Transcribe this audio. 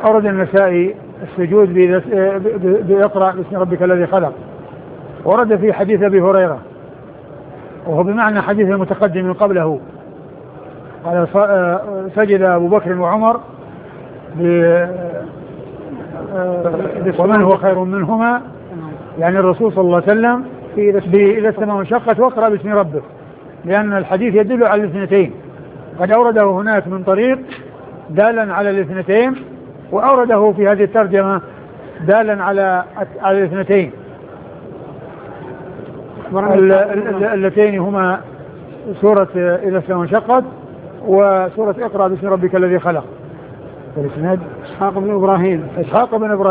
أورد النسائي السجود بإقرأ باسم ربك الذي خلق. ورد في حديث أبي هريرة وهو بمعنى حديث المتقدم من قبله، قال سجد أبو بكر وعمر ومن هو خير منهما، يعني الرسول صلى الله عليه وسلم إذا السماء انشقت واقرأ باسم ربك، لأن الحديث يدل على الاثنتين. قد أورده هناك من طريق دالا على الاثنتين، وأورده في هذه الترجمة دالا على الاثنتين اللتين هما سورة إذا السماء انشقت وسورة اقرأ باسم ربك الذي خلق. إسحاق بن إبراهيم